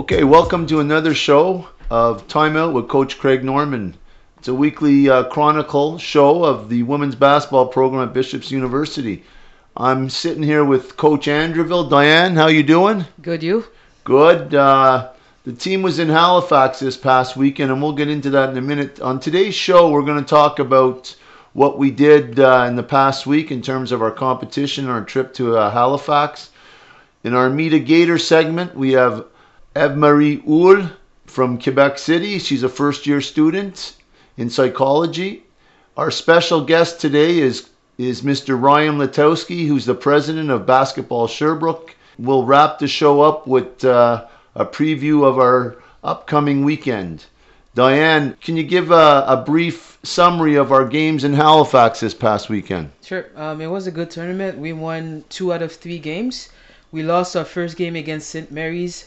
Okay, welcome to another show of Time Out with Coach Craig Norman. It's a weekly chronicle show of the women's basketball program at Bishop's University. I'm sitting here with Coach Andreville. Diane, how you doing? Good, you? Good. The team was in Halifax this past weekend, and we'll get into that in a minute. On today's show, we're going to talk about what we did in the past week in terms of our competition, our trip to Halifax. In our Meet a Gator segment, we have Eve-Marie Houle from Quebec City. She's a first-year student in psychology. Our special guest today is Mr. Ryan Letowski, who's the president of Basketball Sherbrooke. We'll wrap the show up with a preview of our upcoming weekend. Diane, can you give a brief summary of our games in Halifax this past weekend? Sure. It was a good tournament. We won 2 out of 3 games. We lost our first game against St. Mary's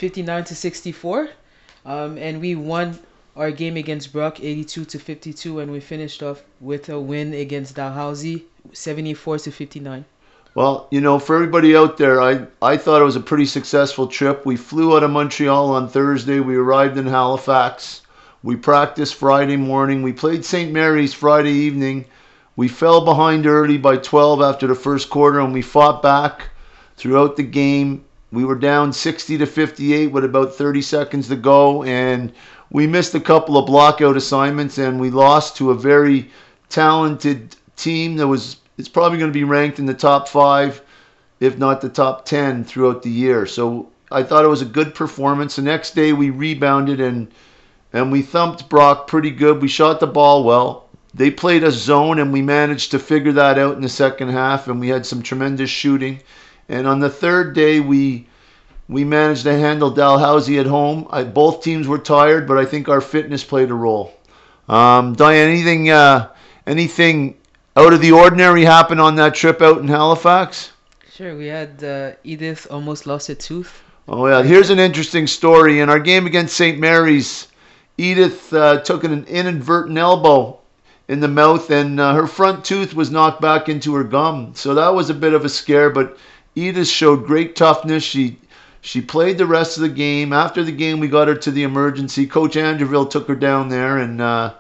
59-64, and we won our game against Brock 82-52, and we finished off with a win against Dalhousie 74-59. Well, you know, for everybody out there, I thought it was a pretty successful trip. We flew out of Montreal on Thursday. We arrived in Halifax. We practiced Friday morning. We played St. Mary's Friday evening. We fell behind early by 12 after the first quarter, and we fought back throughout the game. We were down 60-58 with about 30 seconds to go, and we missed a couple of blockout assignments, and we lost to a very talented team that it's probably going to be ranked in the top 5, if not the top 10 throughout the year. So I thought it was a good performance. The next day we rebounded and we thumped Brock pretty good. We shot the ball well. They played a zone, and we managed to figure that out in the second half, and we had some tremendous shooting. And on the third day, we managed to handle Dalhousie at home. Both teams were tired, but I think our fitness played a role. Diane, anything out of the ordinary happened on that trip out in Halifax? Sure. We had Edith almost lost a tooth. Oh, yeah. Here's an interesting story. In our game against St. Mary's, Edith took an inadvertent elbow in the mouth, and her front tooth was knocked back into her gum. So that was a bit of a scare, but Edith showed great toughness. She played the rest of the game. After the game, we got her to the emergency. Coach Andreville took her down there, and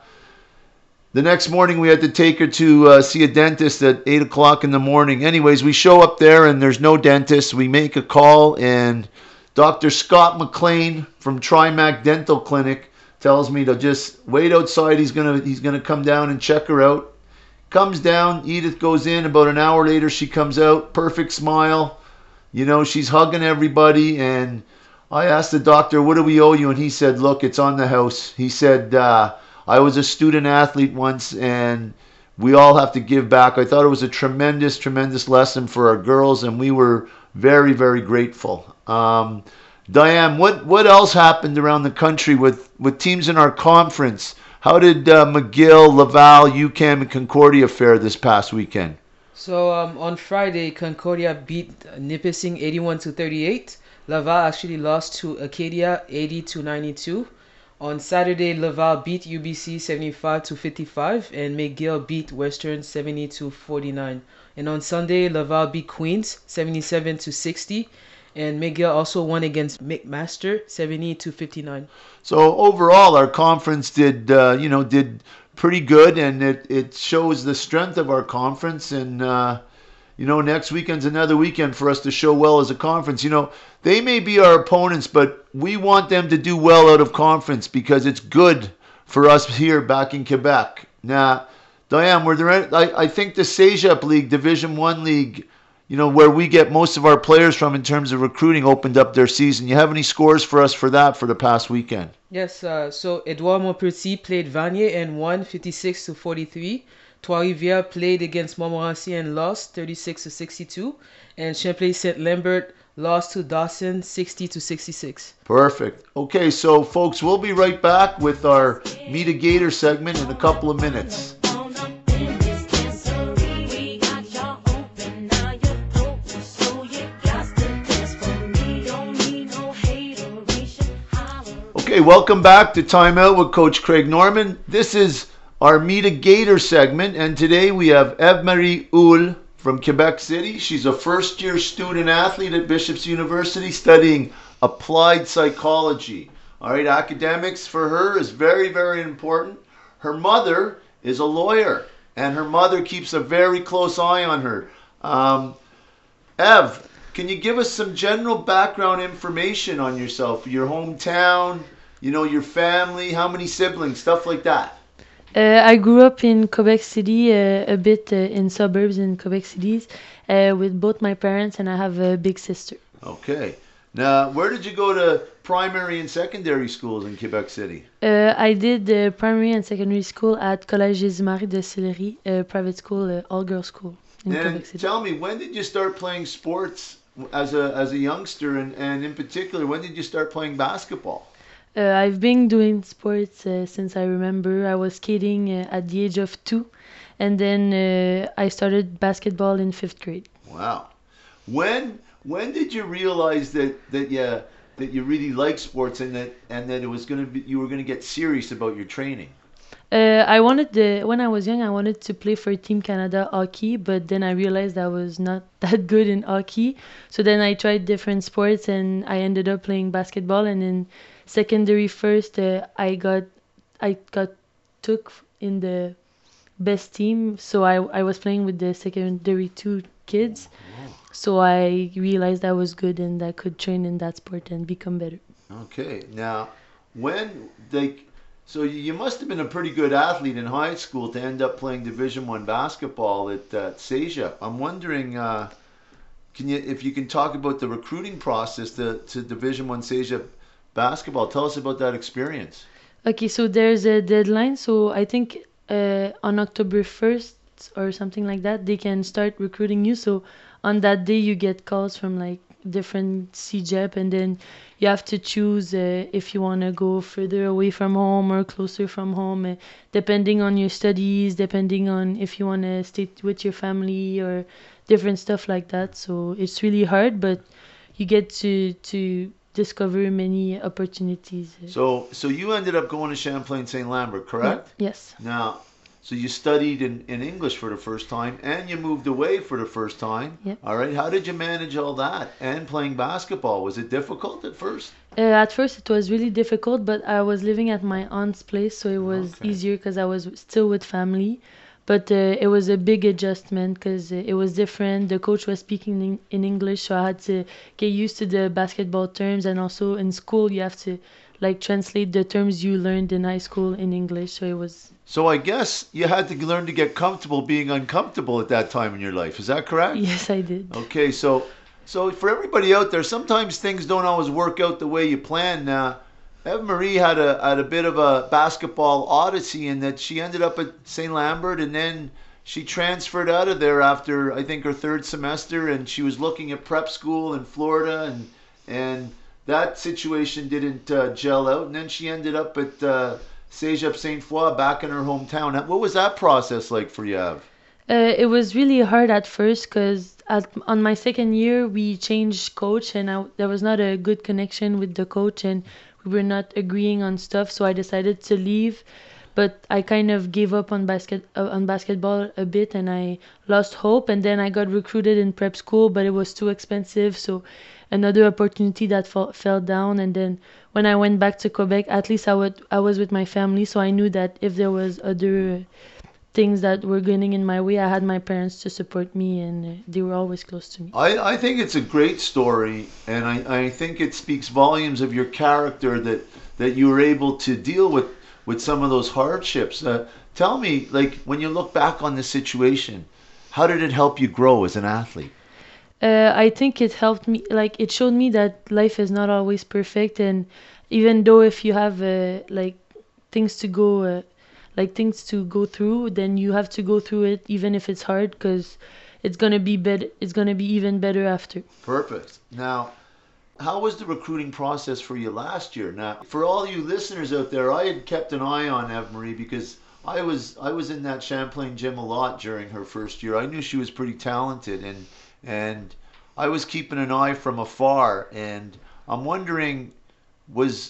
the next morning we had to take her to see a dentist at 8 o'clock in the morning. Anyways, we show up there, and there's no dentist. We make a call, and Dr. Scott McLean from Trimac Dental Clinic tells me to just wait outside. He's gonna come down and check her out. Comes down, Edith goes in. About an hour later, she comes out, perfect smile. You know, she's hugging everybody. And I asked the doctor, what do we owe you? And he said, look, it's on the house. He said, I was a student athlete once, and we all have to give back. I thought it was a tremendous, tremendous lesson for our girls, and we were very, very grateful. Diane, what else happened around the country with teams in our conference? How did McGill, Laval, UQAM, and Concordia fare this past weekend? So on Friday, Concordia beat Nipissing 81-38. Laval actually lost to Acadia 80-92. On Saturday, Laval beat UBC 75-55, and McGill beat Western 70-49. And on Sunday, Laval beat Queens 77-60. And McGill also won against McMaster 70-59. So overall, our conference did pretty good, and it shows the strength of our conference. And next weekend's another weekend for us to show well as a conference. You know, they may be our opponents, but we want them to do well out of conference because it's good for us here back in Quebec. Now, Diane, I think the CEGEP League, Division 1 League, you know, where we get most of our players from in terms of recruiting, opened up their season. You have any scores for us for that for the past weekend? Yes, so Edouard Montpetit played Vanier and won 56-43. Trois-Rivières played against Montmorency and lost 36-62. And Champlain St. Lambert lost to Dawson 60-66. Perfect. Okay, so folks, we'll be right back with our Meet a Gator segment in a couple of minutes. Okay, welcome back to Time Out with Coach Craig Norman. This is our Meet a Gator segment, and today we have Eve-Marie Houle from Quebec City. She's a first-year student athlete at Bishop's University studying applied psychology. All right, academics for her is very, very important. Her mother is a lawyer, and her mother keeps a very close eye on her. Um, Ev, can you give us some general background information on yourself, your hometown, your family, how many siblings, stuff like that? I grew up in Quebec City, a bit in suburbs in Quebec Cities, with both my parents, and I have a big sister. Okay. Now, where did you go to primary and secondary schools in Quebec City? I did primary and secondary school at Collège Jésus-Marie de Sillery, a private school, all-girls school in And Quebec City. tell me, when did you start playing sports as a youngster, and in particular, when did you start playing basketball? I've been doing sports since I remember. I was skating at the age of 2, and then I started basketball in 5th grade. Wow. When did you realize that you really liked sports, and that it was going to be you were going to get serious about your training? When I was young, I wanted to play for Team Canada hockey, but then I realized I was not that good in hockey. So then I tried different sports, and I ended up playing basketball. And in secondary first, I got took in the best team. So I was playing with the secondary two kids. So I realized I was good and I could train in that sport and become better. Okay. Now, when they so you must have been a pretty good athlete in high school to end up playing Division 1 basketball at Seja. I'm wondering, if you can talk about the recruiting process to Division 1 Seja basketball. Tell us about that experience. Okay, so there's a deadline. So I think on October 1st or something like that, they can start recruiting you. So on that day, you get calls from like different CJEP, and then you have to choose if you want to go further away from home or closer from home, depending on your studies, depending on if you want to stay with your family or different stuff like that. So it's really hard, but you get to discover many opportunities. So you ended up going to Champlain St. Lambert, Yeah, correct? yes. Now, so you studied in English for the first time, and you moved away for the first time. Yeah. All right. How did you manage all that and playing basketball? Was it difficult at first? At first, it was really difficult, but I was living at my aunt's place, so it was Okay. easier because I was still with family. But it was a big adjustment because it was different. The coach was speaking in English, so I had to get used to the basketball terms. And also in school, you have to like translate the terms you learned in high school in English. So it was, So I guess you had to learn to get comfortable being uncomfortable at that time in your life. Is that correct? yes, I did. Okay, so for everybody out there, sometimes things don't always work out the way you plan. Eva Marie had a bit of a basketball odyssey in that she ended up at St. Lambert, and then she transferred out of there after I think her third semester, and she was looking at prep school in Florida, and that situation didn't gel out, and then she ended up at Cégep Saint Foy back in her hometown. What was that process like for you, Ev? It was really hard at first because on my second year we changed coach, and there was not a good connection with the coach, and we were not agreeing on stuff. So I decided to leave, but I kind of gave up on basketball a bit, and I lost hope. And then I got recruited in prep school, but it was too expensive. So another opportunity that fell down. And then when I went back to Quebec, at least I was with my family, so I knew that if there was other things that were getting in my way, I had my parents to support me, and they were always close to me. I think it's a great story, and I think it speaks volumes of your character that you were able to deal with some of those hardships. Tell me, like, when you look back on the situation, how did it help you grow as an athlete? I think it helped me, like, it showed me that life is not always perfect, and even though if you have things to go, things to go through, then you have to go through it, even if it's hard, because it's gonna be better. It's gonna be even better after. Perfect. Now, how was the recruiting process for you last year? Now, for all you listeners out there, I had kept an eye on Eve Marie because I was in that Champlain gym a lot during her first year. I knew she was pretty talented, and I was keeping an eye from afar. And I'm wondering, was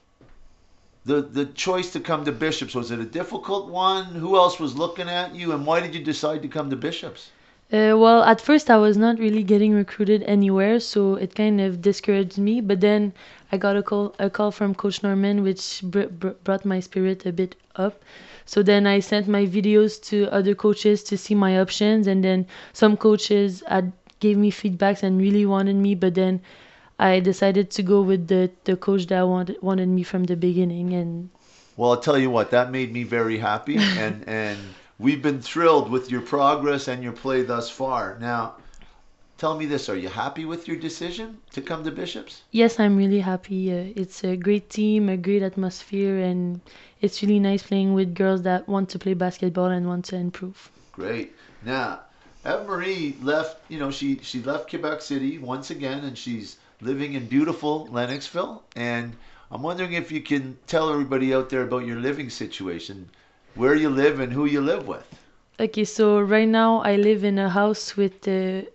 the choice to come to Bishops, was it a difficult one? Who else was looking at you, and why did you decide to come to Bishops? Well, at first I was not really getting recruited anywhere, so it kind of discouraged me. But then I got a call from Coach Norman, which brought my spirit a bit up. So then I sent my videos to other coaches to see my options, and then some coaches had gave me feedbacks and really wanted me. But then I decided to go with the coach that wanted me from the beginning, and Well, I'll tell you what, that made me very happy, and we've been thrilled with your progress and your play thus far. Now, tell me this, are you happy with your decision to come to Bishops? yes, I'm really happy. It's a great team, a great atmosphere, and it's really nice playing with girls that want to play basketball and want to improve. Great. Now, Eve Marie left, she left Quebec City once again, and she's living in beautiful Lennoxville. And I'm wondering if you can tell everybody out there about your living situation, where you live and who you live with. Okay, so right now I live in a house with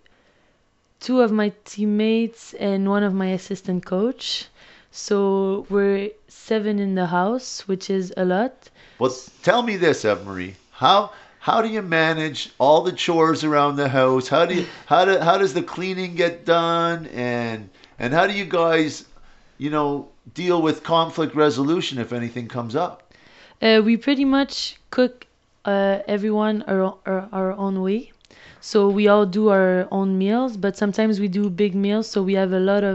two of my teammates and one of my assistant coach. So we're seven in the house, which is a lot. Well, tell me this, Eve Marie. How do you manage all the chores around the house? How does the cleaning get done, and how do you guys, deal with conflict resolution if anything comes up? We pretty much cook everyone our own way. So we all do our own meals, but sometimes we do big meals, so we have a lot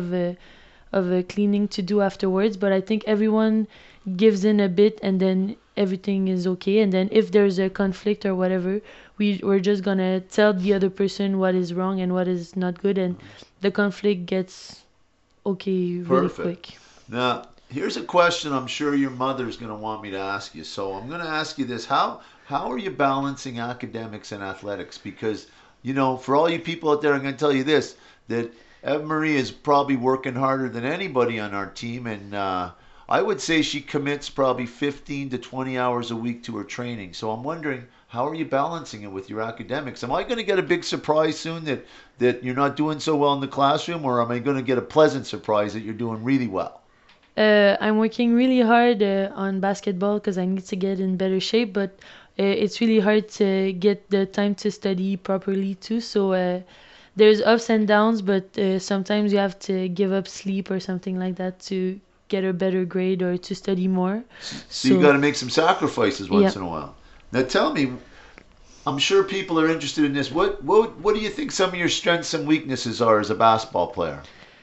of cleaning to do afterwards. But I think everyone gives in a bit, and then everything is okay. And then if there's a conflict or whatever, we're just gonna tell the other person what is wrong and what is not good, and the conflict gets okay really Perfect. quick. Now, here's a question I'm sure your mother's going to want me to ask you. So I'm going to ask you this. How are you balancing academics and athletics? Because, for all you people out there, I'm going to tell you this, that Eve Marie is probably working harder than anybody on our team. And I would say she commits probably 15 to 20 hours a week to her training. So I'm wondering, how are you balancing it with your academics? Am I going to get a big surprise soon that you're not doing so well in the classroom, or am I going to get a pleasant surprise that you're doing really well? I'm working really hard on basketball because I need to get in better shape, but it's really hard to get the time to study properly too. So there's ups and downs, but sometimes you have to give up sleep or something like that to get a better grade or to study more. So you So got to make some sacrifices yeah. once in a while. Now tell me, I'm sure people are interested in this. What do you think some of your strengths and weaknesses are as a basketball player?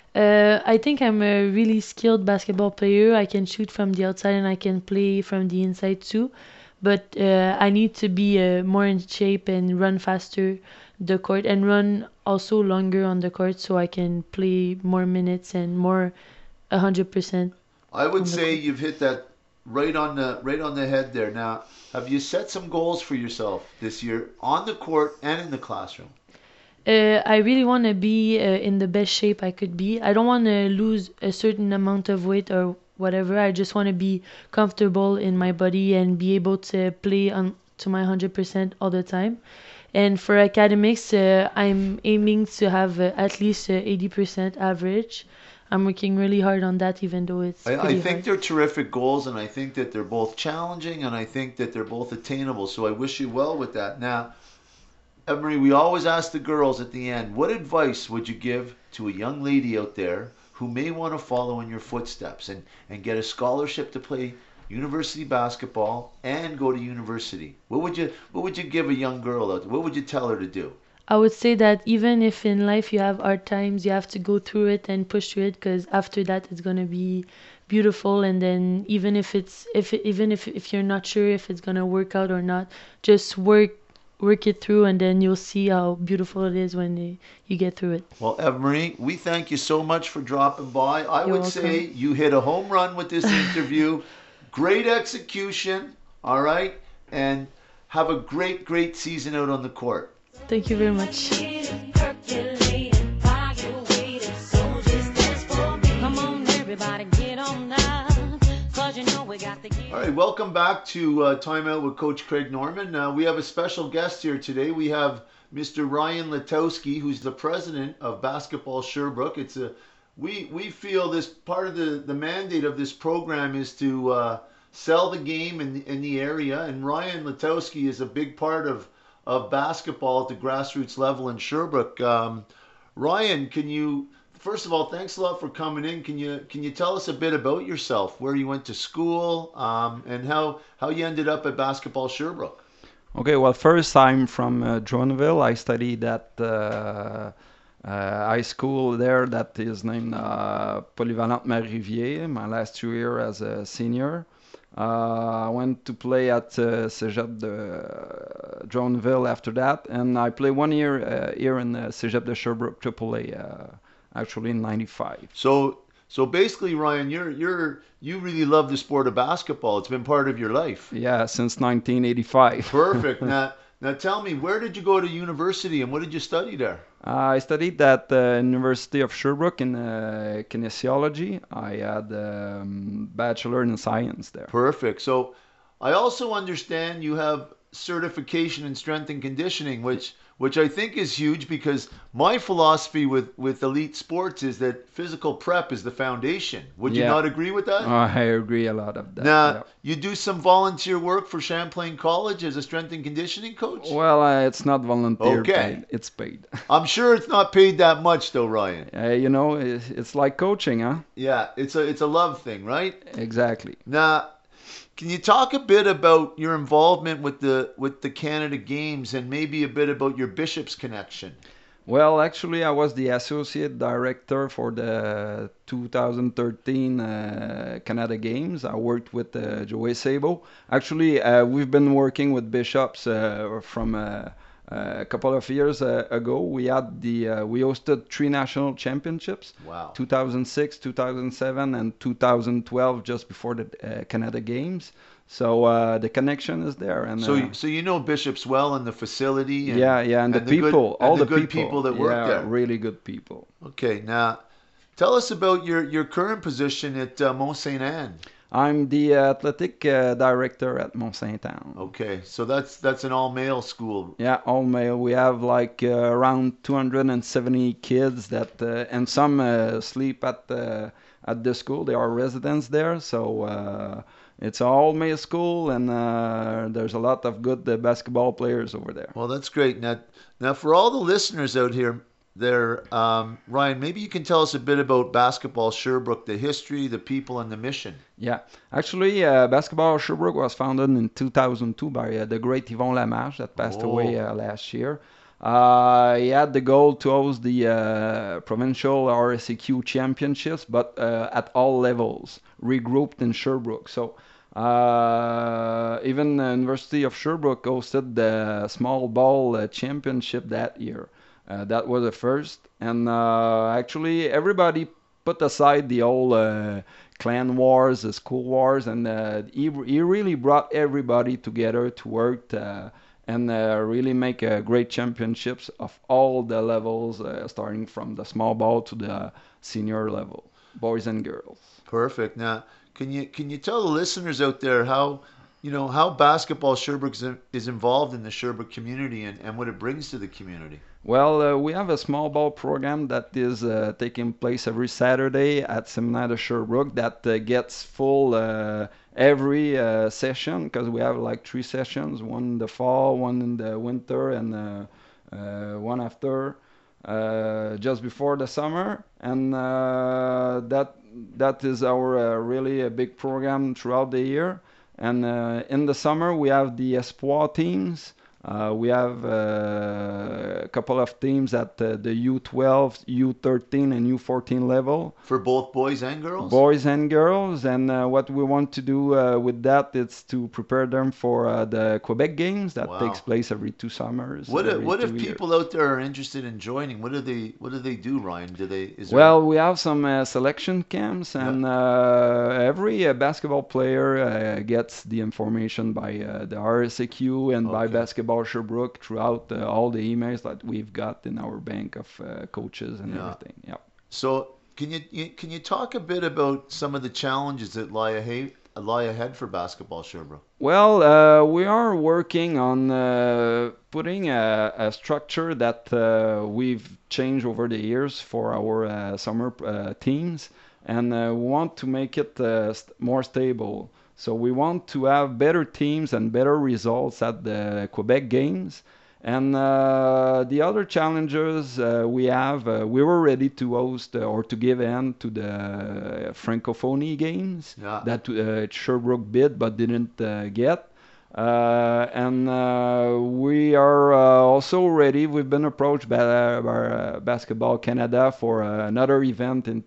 I think I'm a really skilled basketball player. I can shoot from the outside and I can play from the inside too. But I need to be more in shape and run faster the court and run also longer on the court so I can play more minutes and more 100% I would on the say court. you've hit that right on the head there. Now, have you set some goals for yourself this year on the court and in the classroom? I really want to be in the best shape I could be. I don't want to lose a certain amount of weight or whatever. I just want to be comfortable in my body and be able to play on to my 100% all the time. And for academics, I'm aiming to have at least 80% average. I'm working really hard on that, even though it's I pretty think hard. they're terrific goals, and I think that they're both challenging, and I think that they're both attainable. So I wish you well with that. Now, Emery, we always ask the girls at the end, what advice would you give to a young lady out there who may want to follow in your footsteps and get a scholarship to play university basketball and go to university? What would you give a young girl out there? What would you tell her to do? I would say that even if in life you have hard times, you have to go through it and push through it because after that it's gonna be beautiful. And then even if it's even if you're not sure if it's gonna work out or not, just work it through, and then you'll see how beautiful it is when you get through it. Well, Eve-Marie, we thank you so much for dropping by. I You're would say welcome. you hit a home run with this interview. Great execution, all right? And have a great, great season out on the court. Thank you very much. All right, welcome back to Time Out with Coach Craig Norman. We have a special guest here today. We have Mr. Ryan Letowski, who's the president of Basketball Sherbrooke. We feel this part of the mandate of this program is to sell the game in the area, and Ryan Letowski is a big part of basketball at the grassroots level in Sherbrooke. Ryan, can you first of all, thanks a lot for coming in. Can you tell us a bit about yourself, where you went to school, and how you ended up at Basketball Sherbrooke? Okay, well, first I'm from Joinville. I studied at high school there that is named Polyvalente Marie-Rivière, my last 2 year as a senior. I went to play at Cégep de Joinville after that, and I played 1 year here in Cégep de Sherbrooke AAA, actually in '95. So basically, Ryan, you really love the sport of basketball. It's been part of your life. Yeah, since 1985. Perfect. Now tell me, where did you go to university and what did you study there? I studied at the University of Sherbrooke in kinesiology. I had bachelor in science there. Perfect. So I also understand you have certification in strength and conditioning, which I think is huge because my philosophy with elite sports is that physical prep is the foundation. Would you Yeah, not agree with that? I agree a lot of that. Yeah. Now, you do some volunteer work for Champlain College as a strength and conditioning coach? Well, it's not volunteer Okay. paid. It's paid. I'm sure it's not paid that much though, Ryan. It's like coaching, huh? Yeah, it's a love thing, right? Exactly. Now, can you talk a bit about your involvement with the Canada Games and maybe a bit about your Bishop's connection? Well, actually, I was the associate director for the 2013 Canada Games. I worked with Joey Sabo. Actually, we've been working with Bishops from a couple of years ago. We hosted 3 national championships: Wow. 2006, 2007, and 2012, just before the Canada Games. So the connection is there, and So you know Bishop's well and the facility and yeah, and the the good people, all and the the good people, people that work yeah, there. really good people. Okay, now tell us about your current position at Mont Saint Anne. I'm the athletic director at Mont Saint Anne. Okay, so that's an all male school. Yeah, all male. We have like around 270 kids that, and some sleep at the school. They are residents there, so it's an all male school, and there's a lot of good basketball players over there. Well, that's great. Now for all the listeners out here, Ryan, maybe you can tell us a bit about Basketball Sherbrooke, the history, the people, and the mission. Yeah, actually, Basketball Sherbrooke was founded in 2002 by the great Yvon Lamarche that passed away last year. He had the goal to host the provincial RSEQ championships, but at all levels, regrouped in Sherbrooke. So even the University of Sherbrooke hosted the small ball championship that year. That was the first, and actually everybody put aside the old clan wars, the school wars, and he really brought everybody together to work and really make great championships of all the levels, starting from the small ball to the senior level, boys and girls. Perfect. Now, can you tell the listeners out there how Basketball Sherbrooke is involved in the Sherbrooke community and what it brings to the community? Well, we have a small ball program that is taking place every Saturday at Seminaire de Sherbrooke that gets full every session, because we have like 3 sessions, one in the fall, one in the winter, and one after just before the summer. And that is our really a big program throughout the year. And in the summer, we have the Espoir teams. We have a couple of teams at the U12, U13, and U14 level. For both boys and girls? Boys and girls. And what we want to do with that is to prepare them for the Quebec Games that takes place every 2 summers. What if years. people out there are interested in joining? What do they do, Ryan? Well, we have some selection camps, and every basketball player gets the information by the RSEQ and by Basketball Sherbrooke throughout all the emails that we've got in our bank of coaches and everything. Yeah. So can you talk a bit about some of the challenges that lie ahead for Basketball Sherbrooke? Well, we are working on putting a structure that we've changed over the years for our summer teams, and we want to make it more stable. So we want to have better teams and better results at the Quebec Games, And the other challengers we were ready to host or to give in to the Francophonie games Yeah. that Sherbrooke bid but didn't get. And we are also ready. We've been approached by Basketball Canada for another event in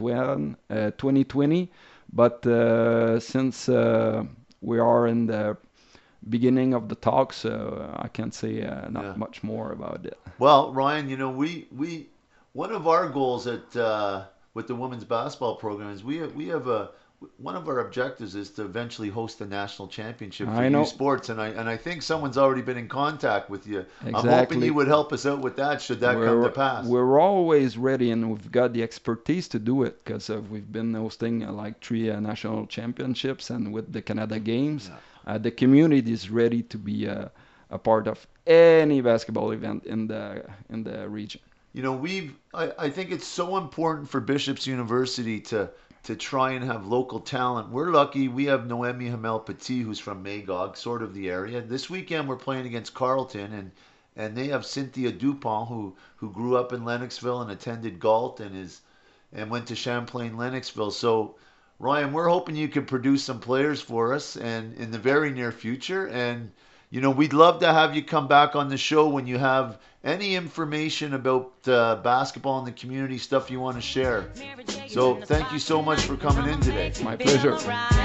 2020, but since we are in the beginning of the talks, I can't say not Yeah. much more about it. Well, Ryan, we one of our goals at with the women's basketball program is we have a one of our objectives is to eventually host the national championship for I youth know sports, and I think someone's already been in contact with you. I'm hoping exactly. you would help us out with that should that come to pass. We're always ready, and we've got the expertise to do it because we've been hosting like three national championships, and with the Canada Games, Yeah. the community is ready to be a part of any basketball event in the region. I think it's so important for Bishop's University to try and have local talent. We're lucky we have Noemi Hamel Petit, who's from Magog, sort of the area. This weekend we're playing against Carleton, and they have Cynthia Dupont, who grew up in Lennoxville and attended Galt and went to Champlain Lennoxville. So Ryan, we're hoping you can produce some players for us and in the very near future. And we'd love to have you come back on the show when you have any information about basketball in the community, stuff you want to share. So thank you so much for coming in today. My pleasure.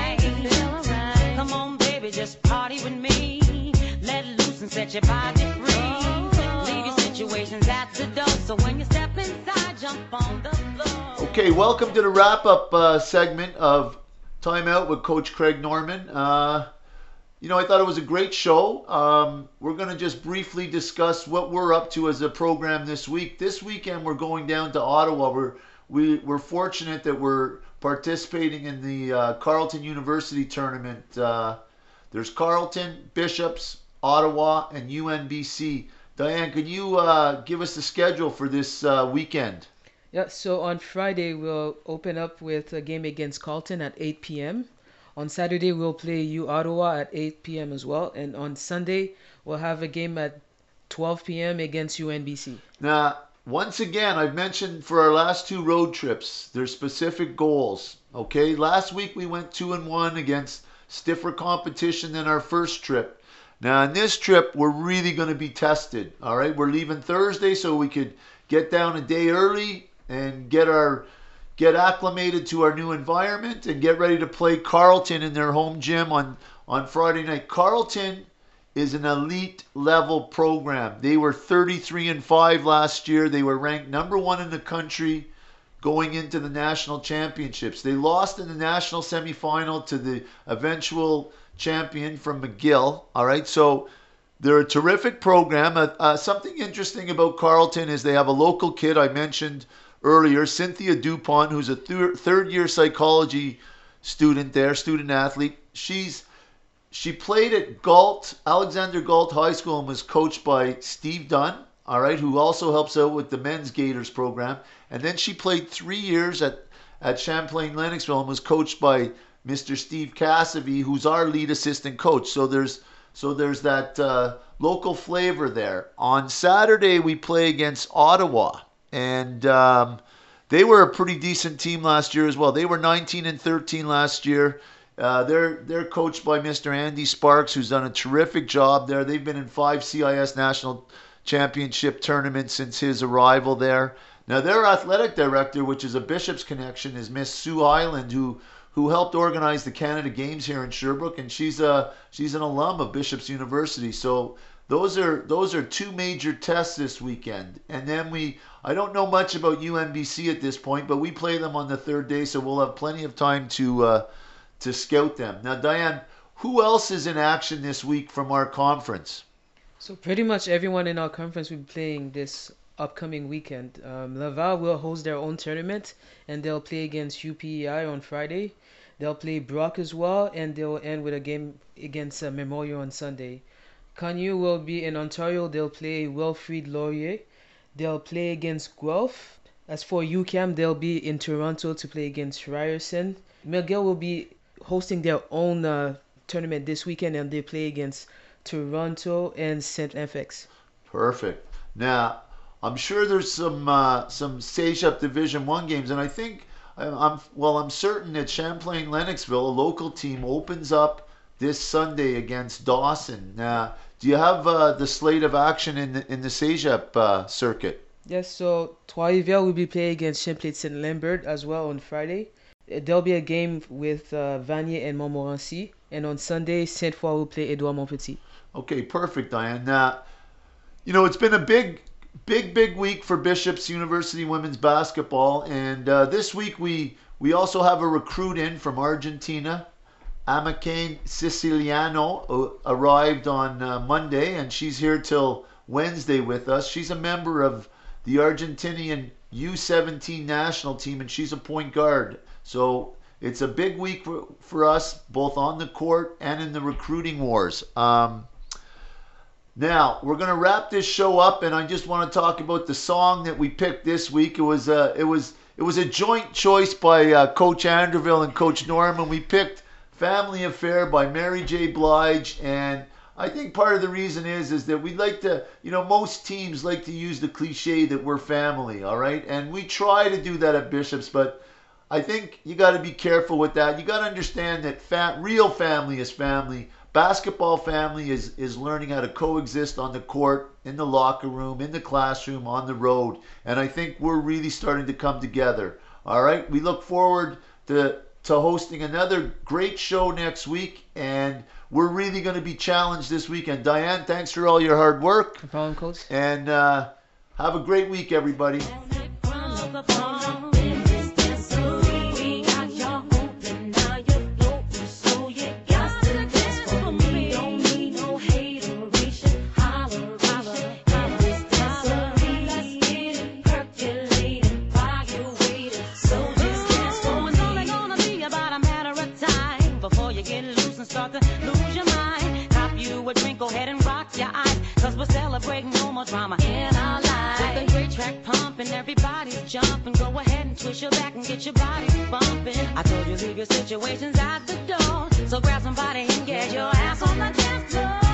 Come on, baby, just party with me. Let loose and set your body free. Leave your situations at the door. So when you step inside, jump on the floor. Okay, welcome to the wrap-up segment of Time Out with Coach Craig Norman. I thought it was a great show. We're going to just briefly discuss what we're up to as a program this week. This weekend, we're going down to Ottawa. We're fortunate that we're participating in the Carleton University tournament. There's Carleton, Bishops, Ottawa, and UNBC. Diane, can you give us the schedule for this weekend? Yeah, so on Friday we'll open up with a game against Carleton at 8 p.m. On Saturday we'll play U Ottawa at 8 p.m. as well, and on Sunday we'll have a game at 12 p.m. against UNBC. Now, once again, I've mentioned for our last two road trips, there's specific goals. Okay, last week we went 2-1 against stiffer competition than our first trip. Now, in this trip, we're really going to be tested. All right, we're leaving Thursday so we could get down a day early and get acclimated to our new environment and get ready to play Carleton in their home gym on Friday night. Carleton is an elite level program. They were 33-5 last year. They were ranked number 1 in the country going into the national championships. They lost in the national semifinal to the eventual champion from McGill. All right, so they're a terrific program. Something interesting about Carleton is they have a local kid I mentioned earlier, Cynthia Dupont, who's a third-year psychology student there, student athlete. She played at Alexander Galt High School and was coached by Steve Dunn, all right, who also helps out with the men's Gators program. And then she played 3 years at Champlain Lennoxville and was coached by Mr. Steve Cassavy, who's our lead assistant coach. So there's that local flavor there. On Saturday, we play against Ottawa. And they were a pretty decent team last year as well. They were 19-13 last year. They're coached by Mr. Andy Sparks, who's done a terrific job there. They've been in 5 CIS national championship tournaments since his arrival there. Now their athletic director, which is a Bishop's connection, is Miss Sue Highland, who helped organize the Canada Games here in Sherbrooke, and she's an alum of Bishop's University. So those are 2 major tests this weekend. And then I don't know much about UNBC at this point, but we play them on the 3rd day, so we'll have plenty of time to scout them. Now, Diane, who else is in action this week from our conference? So pretty much everyone in our conference will be playing this upcoming weekend. Laval will host their own tournament, and they'll play against UPEI on Friday. They'll play Brock as well, and they'll end with a game against Memorial on Sunday. Connew will be in Ontario. They'll play Wilfrid Laurier. They'll play against Guelph. As for UQAM, they'll be in Toronto to play against Ryerson. McGill will be hosting their own tournament this weekend, and they play against Toronto and St. FX. Perfect. Now, I'm sure there's some CEGEP Division One games, and I think I'm certain that Champlain Lennoxville, a local team, opens up this Sunday against Dawson. Now, do you have the slate of action in the CEGEP circuit? Yes, so Trois-Rivières will be playing against Champlain St. Lambert as well on Friday. There'll be a game with Vanier and Montmorency, and on Sunday, Sainte-Foy will play Edouard Montpetit. Okay, perfect, Diane. Now, it's been a big week for Bishop's University women's basketball, and this week we also have a recruit in from Argentina. Amacane Siciliano arrived on Monday, and she's here till Wednesday with us. She's a member of the Argentinian U17 national team, and she's a point guard. So it's a big week for us, both on the court and in the recruiting wars. Now, we're going to wrap this show up, and I just want to talk about the song that we picked this week. It was a joint choice by Coach Anderville and Coach Norman. We picked Family Affair by Mary J. Blige, and I think part of the reason is that we like to, most teams like to use the cliche that we're family, all right? And we try to do that at Bishop's, but I think you got to be careful with that. You got to understand that real family is family. Basketball family is learning how to coexist on the court, in the locker room, in the classroom, on the road. And I think we're really starting to come together. All right? We look forward to hosting another great show next week. And we're really going to be challenged this weekend. Diane, thanks for all your hard work. No problem, Coach. And have a great week, everybody. Drama in our lives. With a great track pumping, everybody's jumping. Go ahead and twist your back and get your body bumping. I told you leave your situations at the door. So grab somebody and get your ass on the dance floor.